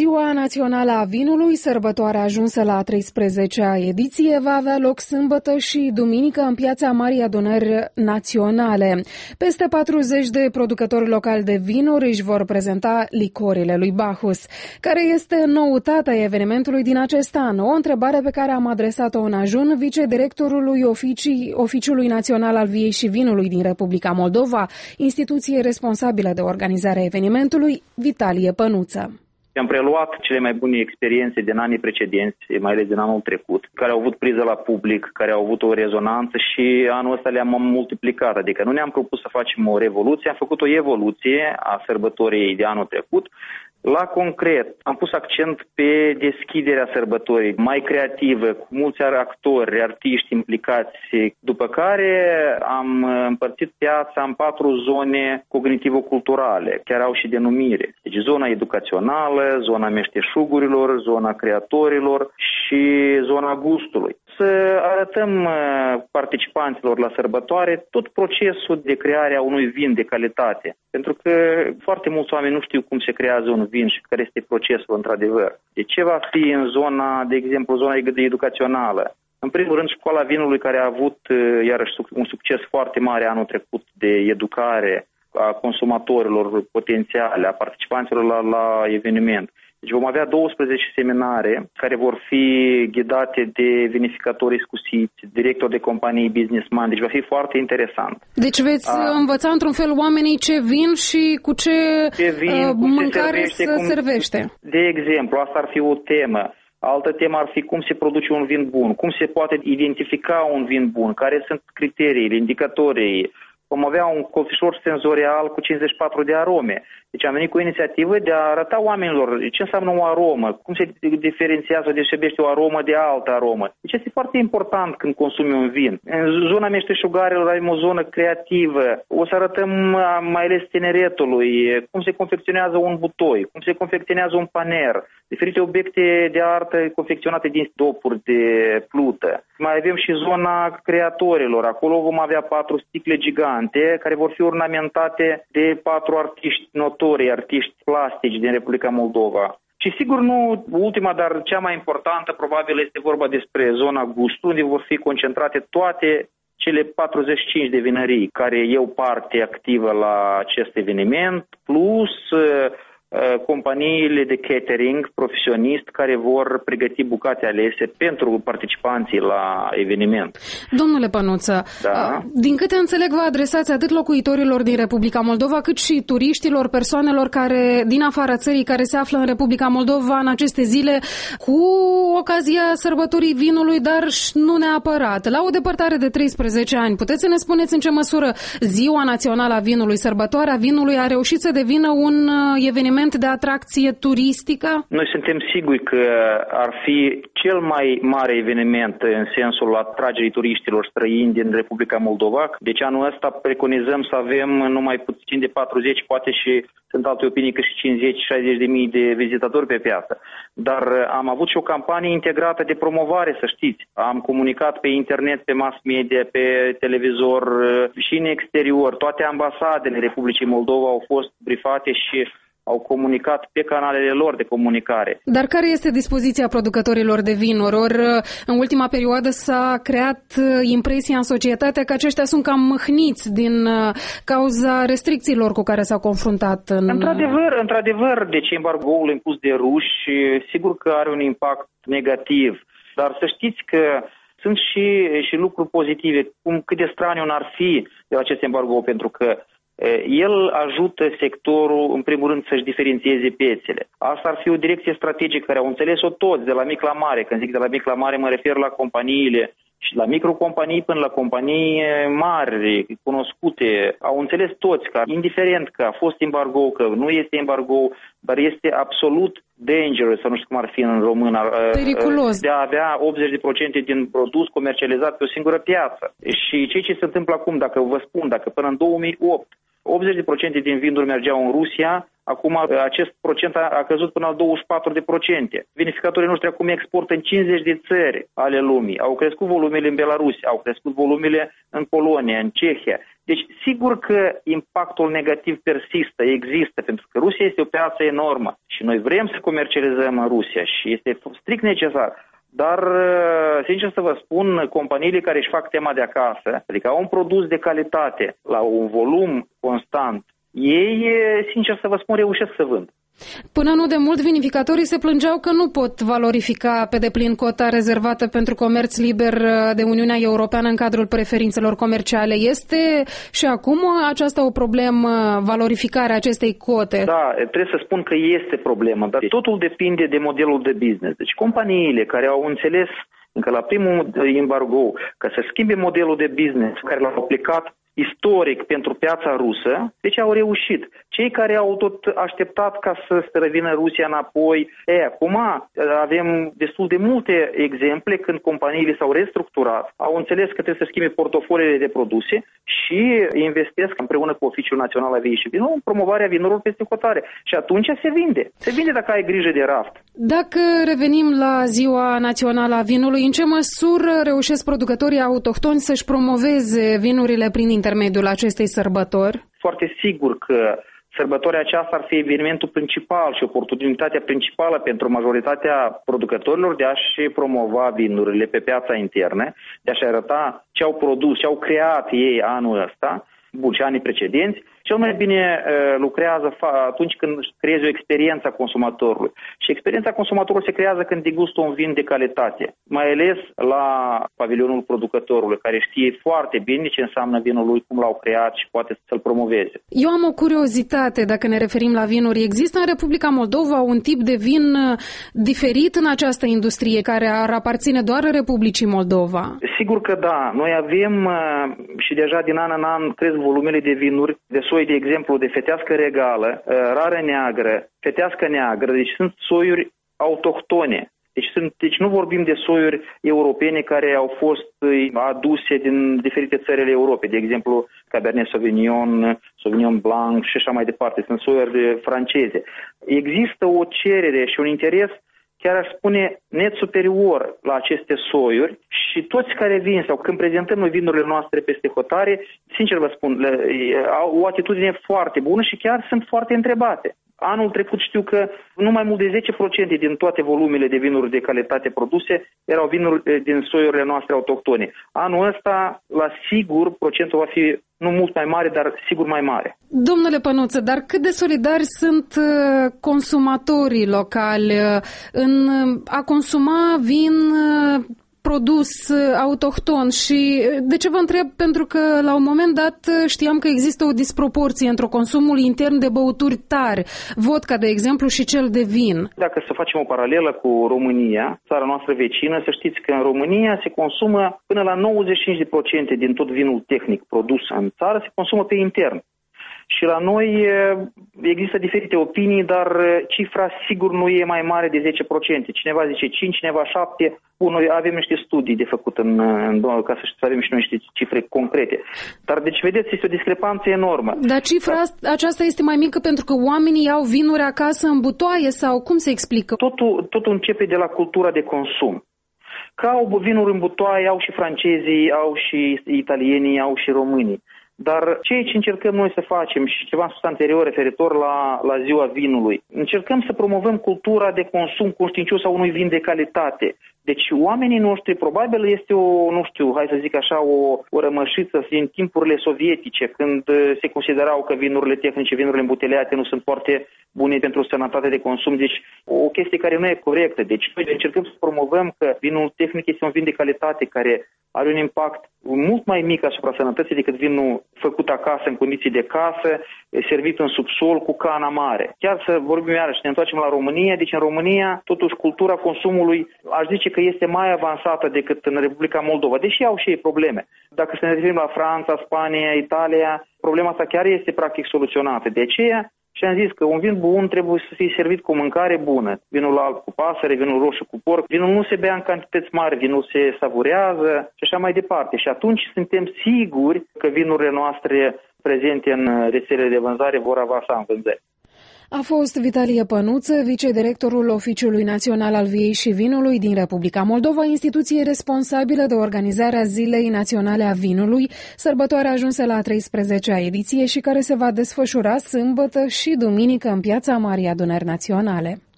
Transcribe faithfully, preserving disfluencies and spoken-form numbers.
Ziua Națională a Vinului, sărbătoarea ajunsă la a treisprezecea ediție, va avea loc sâmbătă și duminică în piața Marii Adunări Naționale. Peste patruzeci de producători locali de vinuri își vor prezenta licorile lui Bacchus. Care este noutatea evenimentului din acest an? O întrebare pe care am adresat-o în ajun vicedirectorului Oficii, Oficiului Național al Viei și Vinului din Republica Moldova, instituție responsabilă de organizarea evenimentului, Vitalie Pănuță. Am preluat cele mai bune experiențe din anii precedenți, mai ales din anul trecut, care au avut priză la public, care au avut o rezonanță și anul ăsta le-am multiplicat. Adică nu ne-am propus să facem o revoluție, am făcut o evoluție a sărbătorii de anul trecut. La concret, am pus accent pe deschiderea sărbătorii, mai creativă, cu mulți actori, artiști implicați, după care am împărțit piața în patru zone cognitivo-culturale, chiar au și denumire. Deci zona educațională, zona meșteșugurilor, zona creatorilor și zona gustului. Să arătăm participanților la sărbătoare tot procesul de creare a unui vin de calitate. Pentru că foarte mulți oameni nu știu cum se creează un vin și care este procesul într-adevăr. De ce va fi în zona, de exemplu, zona educațională? În primul rând, școala vinului, care a avut iarăși un succes foarte mare anul trecut de educare a consumatorilor potențiale, a participanților la, la eveniment. Deci vom avea douăsprezece seminare care vor fi ghidate de vinificatori iscusiți, directori de companii, businessman, deci va fi foarte interesant. Deci veți A, învăța într-un fel oamenii ce vin și cu ce, ce vin, uh, mâncare se servește, se cum, servește. De exemplu, asta ar fi o temă. Altă temă ar fi cum se produce un vin bun, cum se poate identifica un vin bun, care sunt criteriile, indicatorii. Vom avea un cofișor senzorial cu cincizeci și patru de arome. Deci am venit cu o inițiativă de a arăta oamenilor ce înseamnă o aromă, cum se diferențiază, deosebește o aromă de altă aromă. Deci este foarte important când consumi un vin. În zona meșteșugarilor avem o zonă creativă. O să arătăm mai ales tineretului cum se confecționează un butoi, cum se confecționează un paner, diferite obiecte de artă confecționate din stopuri de plută. Mai avem și zona creatorilor. Acolo vom avea patru sticle gigante care vor fi ornamentate de patru artiști notori, artiști plastici din Republica Moldova. Și sigur nu ultima, dar cea mai importantă probabil este vorba despre zona gustului, unde vor fi concentrate toate cele patruzeci și cinci de vinării care iau parte activă la acest eveniment, plus companiile de catering profesionist care vor pregăti bucate alese pentru participanții la eveniment. Domnule Pănuță, da? Din câte înțeleg, vă adresați atât locuitorilor din Republica Moldova, cât și turiștilor, persoanelor care din afara țării, care se află în Republica Moldova în aceste zile cu ocazia sărbătorii vinului, dar nu neapărat. La o depărtare de treisprezece ani, puteți să ne spuneți în ce măsură Ziua Națională a Vinului, sărbătoarea vinului, a reușit să devină un eveniment de atracție turistică? Noi suntem siguri că ar fi cel mai mare eveniment în sensul atragerii turiștilor străini din Republica Moldova. Deci anul ăsta preconizăm să avem numai puțin de patruzeci, poate și sunt alte opinii că și cincizeci șaizeci de mii de vizitatori pe piață. Dar am avut și o campanie integrată de promovare, să știți. Am comunicat pe internet, pe mass media, pe televizor și în exterior. Toate ambasadele Republicii Moldova au fost brifate și au comunicat pe canalele lor de comunicare. Dar care este dispoziția producătorilor de vinuri? Or, în ultima perioadă s-a creat impresia în societate că aceștia sunt cam mâhniți din cauza restricțiilor cu care s-au confruntat. În... Într-adevăr, într-adevăr, deci embargoul impus de ruși, sigur că are un impact negativ. Dar să știți că sunt și, și lucruri pozitive, cum cât de straniu n-ar fi de acest embargo, pentru că el ajută sectorul, în primul rând, să-și diferențieze piețele. Asta ar fi o direcție strategică care au înțeles-o toți, de la mic la mare. Când zic de la mic la mare, mă refer la companiile și la microcompanii până la companii mari, cunoscute. Au înțeles toți că, indiferent că a fost embargo, că nu este embargo, dar este absolut dangerous, sau nu știu cum ar fi în română, periculos, de a avea optzeci la sută din produs comercializat pe o singură piață. Și ceea ce se întâmplă acum, dacă vă spun, dacă până în două mii opt optzeci la sută din vinuri mergeau în Rusia, acum acest procent a, a căzut până la douăzeci și patru la sută. Vinificatorii noștri acum exportă în cincizeci de țări ale lumii. Au crescut volumele în Belarus, au crescut volumele în Polonia, în Cehia. Deci, sigur că impactul negativ persistă, există, pentru că Rusia este o piață enormă și noi vrem să comercializăm în Rusia și este strict necesar. Dar, sincer să vă spun, companiile care își fac tema de acasă, adică au un produs de calitate la un volum constant, ei, sincer să vă spun, reușesc să vând. Până nu de mult, vinificatorii se plângeau că nu pot valorifica pe deplin cota rezervată pentru comerț liber de Uniunea Europeană în cadrul preferințelor comerciale. Este și acum aceasta o problemă, valorificarea acestei cote? Da, trebuie să spun că este problemă, dar totul depinde de modelul de business. Deci companiile care au înțeles încă la primul embargo că să schimbe modelul de business care l-au aplicat istoric pentru piața rusă, deci au reușit. Cei care au tot așteptat ca să revină Rusia înapoi, e, acum avem destul de multe exemple când companiile s-au restructurat, au înțeles că trebuie să schimbe portofoliile de produse și investesc împreună cu Oficiul Național al Viei și Vinului în promovarea vinurilor peste hotare. Și atunci se vinde. Se vinde dacă ai grijă de raft. Dacă revenim la Ziua Națională a Vinului, în ce măsură reușesc producătorii autohtoni să-și promoveze vinurile prin intermediul acestei sărbători? Foarte sigur că sărbătoarea aceasta ar fi evenimentul principal și oportunitatea principală pentru majoritatea producătorilor de a-și promova vinurile pe piața internă, de a-și arăta ce au produs, ce au creat ei anul ăsta, bun, și anii precedenți. Cel mai bine uh, lucrează fa- atunci când creezi o experiență a consumatorului. Și experiența consumatorului se creează când degustă un vin de calitate, mai ales la pavilionul producătorului, care știe foarte bine ce înseamnă vinul lui, cum l-au creat și poate să-l promoveze. Eu am o curiozitate dacă ne referim la vinuri. Există în Republica Moldova un tip de vin diferit în această industrie care ar aparține doar Republicii Moldova? Sigur că da. Noi avem uh, și deja din an în an cresc volumele de vinuri de soi, de exemplu, de fetească regală, rară neagră, fetească neagră, deci sunt soiuri autohtone. Deci, sunt, deci nu vorbim de soiuri europene care au fost aduse din diferite țări ale Europei, de exemplu Cabernet Sauvignon, Sauvignon Blanc și așa mai departe, sunt soiuri franceze. Există o cerere și un interes, chiar aș spune, net superior la aceste soiuri și toți care vin sau când prezentăm noi vinurile noastre peste hotare, sincer vă spun, au o atitudine foarte bună și chiar sunt foarte întrebate. Anul trecut știu că nu mai mult de zece la sută din toate volumele de vinuri de calitate produse erau vinuri din soiurile noastre autohtone. Anul ăsta, la sigur, procentul va fi nu mult mai mare, dar sigur mai mare. Domnule Pănuță, dar cât de solidari sunt consumatorii locali în a consuma vin produs autohton? Și de ce vă întreb? Pentru că la un moment dat știam că există o disproporție între consumul intern de băuturi tari, vodka, de exemplu, și cel de vin. Dacă să facem o paralelă cu România, țara noastră vecină, să știți că în România se consumă până la nouăzeci și cinci la sută din tot vinul tehnic produs în țară se consumă pe intern. Și la noi există diferite opinii, dar cifra sigur nu e mai mare de zece la sută. Cineva zice cinci, cineva șapte la sută. Bun, noi avem niște studii de făcut în, în ca să avem și noi niște cifre concrete. Dar deci vedeți, este o discrepanță enormă. Dar cifra dar... aceasta este mai mică pentru că oamenii au vinuri acasă în butoaie sau cum se explică? Totul, totul începe de la cultura de consum. Că au vinuri în butoaie, au și francezii, au și italienii, au și românii. Dar ceea ce încercăm noi să facem și ceva am spus anterior referitor la, la ziua vinului, încercăm să promovăm cultura de consum conștiincios a unui vin de calitate. Deci oamenii noștri, probabil este o, nu știu, hai să zic așa, o, o rămășiță din timpurile sovietice, când se considerau că vinurile tehnice, vinurile îmbuteliate nu sunt foarte bune pentru sănătate de consum. Deci o chestie care nu e corectă. Deci noi încercăm să promovăm că vinul tehnic este un vin de calitate care are un impact mult mai mic asupra sănătății decât vinul făcut acasă, în condiții de casă, servit în subsol cu cana mare. Chiar să vorbim iarăși, ne întoarcem la România, deci în România, totuși, cultura consumului, aș zice că este mai avansată decât în Republica Moldova, deși au și ei probleme. Dacă să ne referim la Franța, Spania, Italia, problema asta chiar este practic soluționată. De aceea, și am zis că un vin bun trebuie să fie servit cu mâncare bună. Vinul alb cu pasăre, vinul roșu cu porc. Vinul nu se bea în cantități mari, vinul se savurează și așa mai departe. Și atunci suntem siguri că vinurile noastre prezente în rețelele de vânzare vor avansa în vânzări. A fost Vitalie Pănuță, vicedirectorul Oficiului Național al Viei și Vinului din Republica Moldova, instituție responsabilă de organizarea Zilei Naționale a Vinului, sărbătoarea ajunsă la a treisprezecea ediție și care se va desfășura sâmbătă și duminică în Piața Marii Adunări Naționale.